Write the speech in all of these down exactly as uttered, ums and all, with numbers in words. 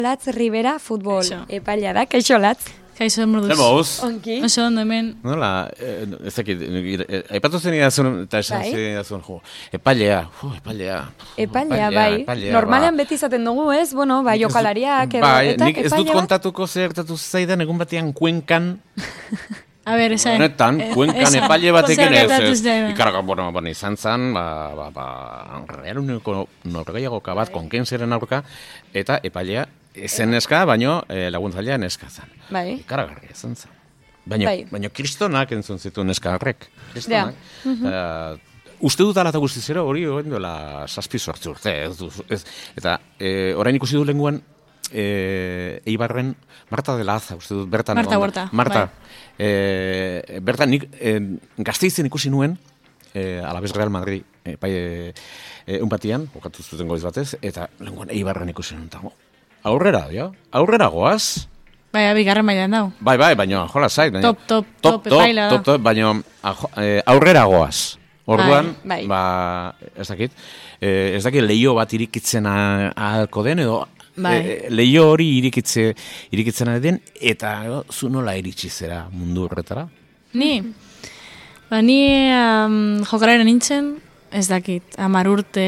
Latz Rivera futbol epailea da, kaixo Latz. Kaixo morduz. Zeboz. Onki. Oso ondo hemen. Nola, ez dakit, aipatu zen idazun, eta esan zen idazun, jo, epailea, jo, epailea. Epailea, bai. Normalean beti izaten dugu, ez? Bueno, bai, jokalariak edo, bai, eta nik ez dut kontatuko zertatu zaidan egun batean Kuenkan. A ber, esan. Honetan, Kuenkan epaile batekin ez. Ikaraga, bueno, bueno, izan zan, ba, ba, ba, realuneko norgaiagoka bat konkenseren aurka, eta epailea ezen neska, baino eh, laguntzailea neska zan. Bai. Ikaragarria izan zan. Baina, bai. baina kristonak entzun zitu neska horrek. Kristonak. Ja. Uh, uste dut ala eta guztizero hori horren duela saspi sortzi urte. Ez, ez, eta eh, orain ikusi du lenguan eh, Eibarren Marta de la Aza, uste dut, bertan. Marta Huerta. Marta. Bai. Eh, bertan nik eh, Gasteizen ikusi nuen, eh, Alabez Real Madrid, eh, pai, eh, eh, un batian, okatu zuten goiz batez, eta lenguan Eibarren ikusi nuen tago. Aurrera, jo? Aurrera goaz? Bai, bigarren mailan dau. Bai, bai, baina, jola zait. Top, top, top, epaila da. Top, top, baina aurrera goaz. Orduan, bai, bai. ba, ez dakit, eh, ez dakit leio bat irikitzen ahalko den, edo bai. eh, leio hori irikitze, irikitzen den, eta jo, zu nola iritsi zera mundu horretara? Ni? Ba, ni um, jokalaren nintzen, ez dakit, hamar urte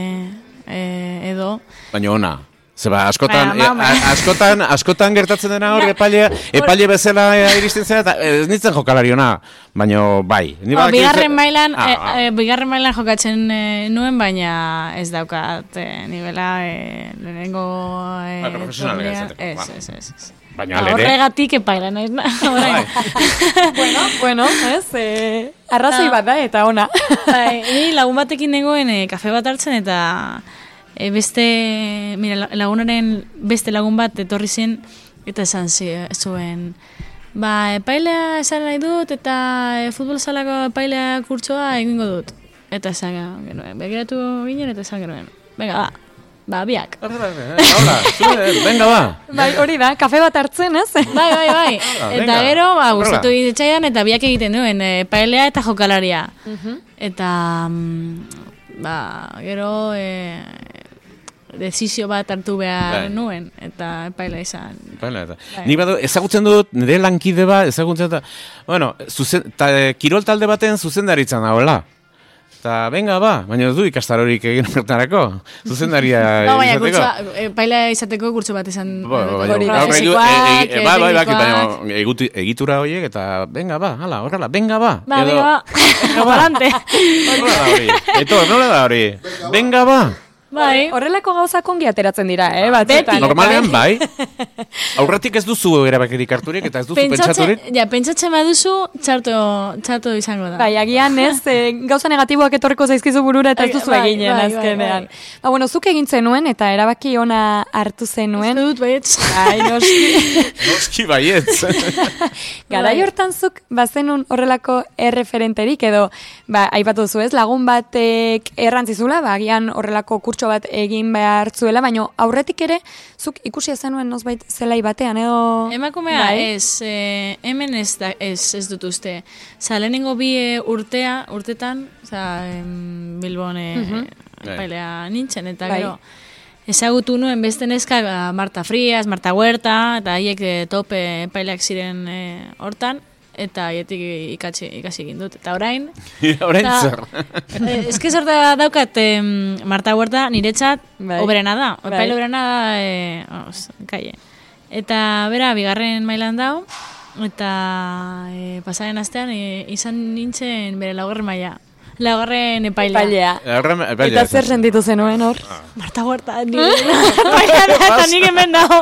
eh, edo. Baina ona. Zeba, askotan, Baina, mama. e, askotan, askotan gertatzen dena hor, epaile, epaile bezala iristen zera, eta ez nintzen jokalari ona, baina bai. Ni O, bigarren ze- mailan, Ah, e, ah. e, bigarren mailan jokatzen e, nuen, baina ez daukat e, nivela e, lehenengo e, Bai, profesionala tornean. izateko, Ez, ba. ez, ez, ez. Baina Ba, alere. Horregatik epaila naiz, na, orain. bueno, bueno, ez? Eh, arrazoi bat da, eta ona. Bai, ni lagun batekin nengoen e, kafe bat hartzen, eta e, beste, mira, lagunaren beste lagun bat etorri zen, eta esan zi, zuen, ba, epailea esan nahi dut, eta e, futbol salako epailea kurtsoa egingo dut. Eta esan genuen, begiratu ginen, eta esan genuen, venga, ba, ba, biak. Hola, zure, venga ba. Bai, hori da, kafe bat hartzen, ez? Bai, bai, bai. Hala, Eta venga. gero, ba, Horrela. gustatu ditzaidan, eta biak egiten duen, e, epailea eta jokalaria. Eta, mm, ba, gero, e, desizio bat hartu behar Bai. nuen, eta epaila izan. Baina, eta, Bai. nik badu, ezagutzen dut, nire lankide bat, ezagutzen dut, bueno, zuzen, ta, e, kirol talde baten zuzendaritzan dagoela. Eta, venga ba, baina ez du ikastarorik egin hortarako, zuzendaria No, baina izateko. kurtsoa, epaila izateko kurtso bat izan. Ba, ba, baina, Hori da. gaur egu- Fisikoak, e- e- ba, bai, bai, teknikoak. baina egutu- egitura horiek, eta venga ba, hala, horrela, venga ba. Ba, Edo, venga, ba, venga ba. palante. Nola da hori? Eto, nola da hori? Venga ba. Bai, Horrelako gauzak ongi ateratzen dira, eh? Batzuetan. Normalean bai. Aurretik ez duzu erabakirik harturik, eta ez duzu pentsatzen, pentsaturik. ja, pentsatzen baduzu, txarto, txarto izango da. Bai, agian ez, e, gauza negatiboak etorriko zaizkizu burura eta ez duzu Bai, eginen bai, bai, azkenean. bai. Ba, bueno, zuk egin zenuen eta erabaki ona hartu zenuen. Uste dut, baietz. Bai, noski. Noski baietz. Garai Bai. hortan zuk bazenun horrelako erreferenterik edo, ba, aipatu duzu ez, lagun batek errantzizula, ba, agian horrelako kurtso bat egin behar zuela, baina aurretik ere, zuk ikusi zenuen nozbait zelai batean, edo... Emakumea Bai. ez, eh, hemen ez, da, ez, ez dut uste. Osa, lehenengo bi eh, urtea, urtetan, oza, em, Bilbon eh, epailea nintzen, eta Bai. gero, ezagutu nuen beste neska, ba, Marta Frias, Marta Huerta, eta haiek eh, top eh, epaileak ziren eh, hortan, eta haietik ikasi, ikasi egin dut. Eta orain... Orain eta, zer. eh, eske zer da daukat em, Marta Huerta niretzat Bai. oberena da. Bai. Epaile oberena da, eh, vamos, kaie. Eta bera, bigarren mailan dau, eta eh, pasaren astean eh, izan nintzen bere laugarren maila. Laugarren epailea. Epailea. Aurren- epailea Eta zer izan zen. sentitu zenuen hor? Marta Huerta, ni bailan eta nik hemen dago.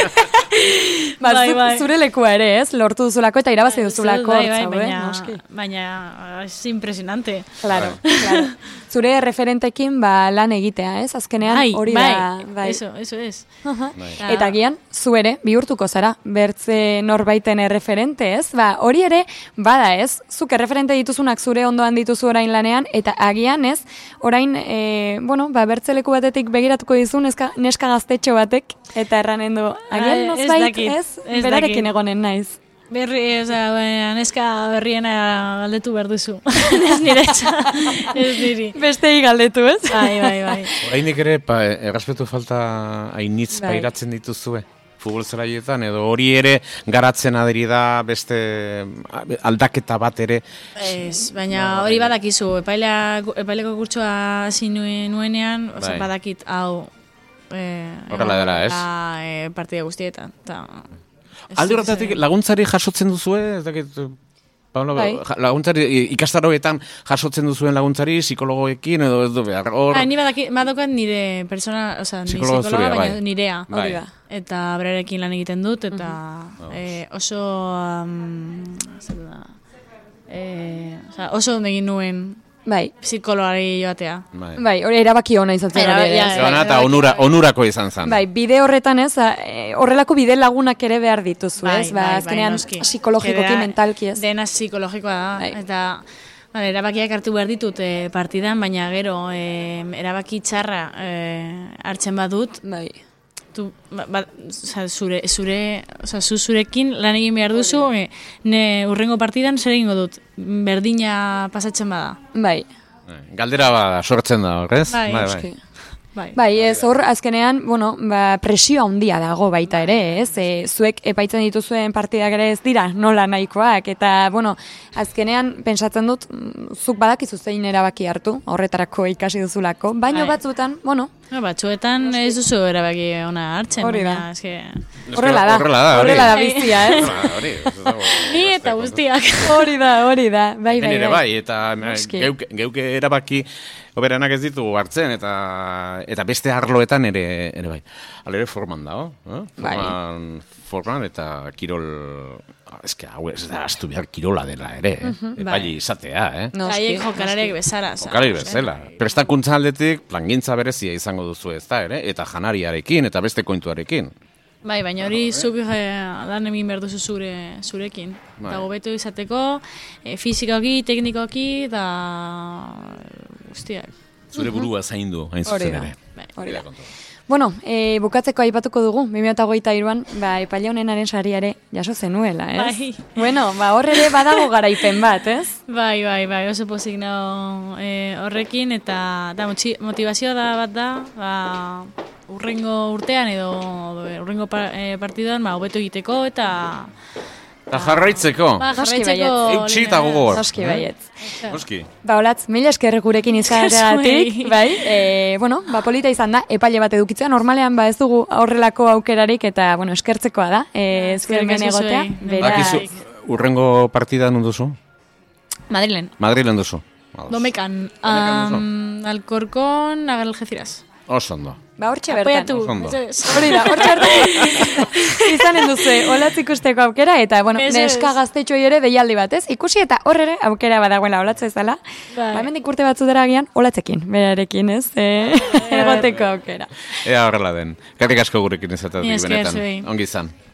Ba, Bai, zuk bai. zure lekua ere, ez? Lortu duzulako eta irabazi duzulako. Bai, bai, zaude, baina, noski. baina es impresionante. Claro, claro. Zure referentekin ba, lan egitea, ez? Azkenean Bai, hori bai, da. Bai. eso, eso es. Aha. Bai. Eta agian, zu ere, bihurtuko zara, bertze norbaiten erreferente, ez? Ba, hori ere, bada, ez? Zuk erreferente dituzunak zure ondoan dituzu orain lanean, eta agian, ez? Orain, e, bueno, ba, bertze leku batetik begiratuko dizu neska, neska gaztetxo batek, eta erranen du, agian Ai, ez nozbait, dakit, ez? ez Berarekin dakit. egonen naiz. Berri, oza, baina, neska berriena galdetu behar duzu. Ez nire etxa, ez niri. Bestei galdetu, ez? Bai, bai, bai. Horainik ere, pa, errespetu falta hainitz Bai. pairatzen dituzue. Futbol zelaietan, edo hori ere garatzen aderi da beste aldaketa bat ere. Ez, baina hori badakizu, epailea, epaileko kurtsoa hasi nuen- nuenean, oza, Bai. badakit, hau, eh, Horrela dela, ez? da, eh, partida guztietan. Ta, ez Alde dut horretatik ezer- laguntzari jasotzen duzue, ez dakit, Pablo, Bai. ja- laguntzari, ikastaroetan jasotzen duzuen laguntzari, psikologoekin, edo ez du behar, hor... Ah, ni badaki, badokat nire persona, oza, ni Psikologo psikologa, zurea, baina bai. nirea. Bai. Hori da. Eta berarekin lan egiten dut, eta eh, oso, um, zer da, eh, oza, oso ondo egin nuen Bai, psikoloari joatea. Bai. bai, hori erabaki ona izan zen Era- hori ere. ja, ez? ja. Ona eta onura, onurako izan zen. Bai, bide horretan ez, a, e, horrelako bide lagunak ere behar dituzu, ez? Ba, azkenean noski. psikologikoki, Dena- mentalki, ez? Dena psikologikoa da, Bai. eta vale, erabakiak hartu behar ditut eh, partidan, baina gero eh, erabaki txarra eh, hartzen badut, Bai. tu, ba, ba, oza, zure, zure, oza, zu zurekin lan egin behar duzu, eh, ne urrengo partidan zer egingo dut, berdina pasatzen bada. Bai. Galdera ba, sortzen da, horrez? Bai, Noski. Bai. Bai, ez hor azkenean, bueno, ba, presio handia dago baita ere, ez? E, zuek epaitzen dituzuen partidak ere ez dira nola nahikoak, eta, bueno, azkenean pentsatzen dut, mm, zuk badakizu zein erabaki hartu, horretarako ikasi duzulako, baino Bai. batzuetan, bueno, No, batzuetan ez duzu erabaki ona hartzen, Hori da. baina, eske, horrela da, Horrela da, hori. horrela da bizia, ez? Horrela da, hori. ez dago- ni eta guztiak. Hori da, hori da, bai, bai, Hemen ere bai. bai, eta Noski. geuk, geuke erabaki oberanak ez ditugu hartzen, eta eta beste arloetan ere ere bai. Hala ere forman dago, eh? Bai. Forman, forman eta kirol... Eske, hau ez da, astu behar kirola dela ere, eh? Epaili izatea, eh? Noski, Haiek jokalarek bezala. oza. Jokalari bezala. Prestakuntza aldetik plangintza berezia izango duzu ez da, ere? Eta janariarekin, eta beste kointuarekin. Bai, baina hori zuk eh, lan egin behar duzu zure, zurekin. Bai. Eta hobeto izateko, eh, fizikoki, teknikoki, eta guztiak. Zure burua zaindu, hain Hori zuzen da. ere. Bai. Hori da. Bueno, e, bukatzeko aipatuko dugu, bi mila hogeita hiruan, ba, epaile honenaren sariare jaso zenuela, ez? Bai. Bueno, ba, hor ere badago garaipen bat, ez? Bai, bai, bai, oso pozik nago eh, horrekin, eta da, motxi- motivazioa da bat da, ba, urrengo urtean edo urrengo pa, eh, partidan, ba, hobeto egiteko, eta Eta jarraitzeko. ba, Noski jarraitzeko... baietz. Eutsi eta gogor. Noski eh? baietz. Noski. Ba, olatz, mila esker gurekin izateagatik, Zuei. bai? E, bueno, ba, polita izan da, epaile bat edukitzea, normalean ba ez dugu horrelako aukerarik, eta, bueno, eskertzekoa da, e, zuen eskerrik asko egotea. zuei. Beraz, Bakizu, urrengo partida non duzu? Madrilen. Madrilen duzu. Ados. Domekan, Domekan duzu. um, Alcorcón, Algeciras. Oso ondo. ba, hortxe bertan. Apoiatu. Ondo. mesedez. Hori da, hortxe bertan izanen duzu, olatz ikusteko aukera, eta, bueno, Mesedez. neska gaztetxoi ere deialdi bat, ez? Ikusi eta hor ere aukera badagoela olatza ezala. Bai. Ba, hemendik urte batzu dara agian, olatzekin, berarekin, ez? E, egoteko aukera. Ea horrela den. Karrik asko gurekin izatetik Mila esker benetan. zuei. Ongi izan.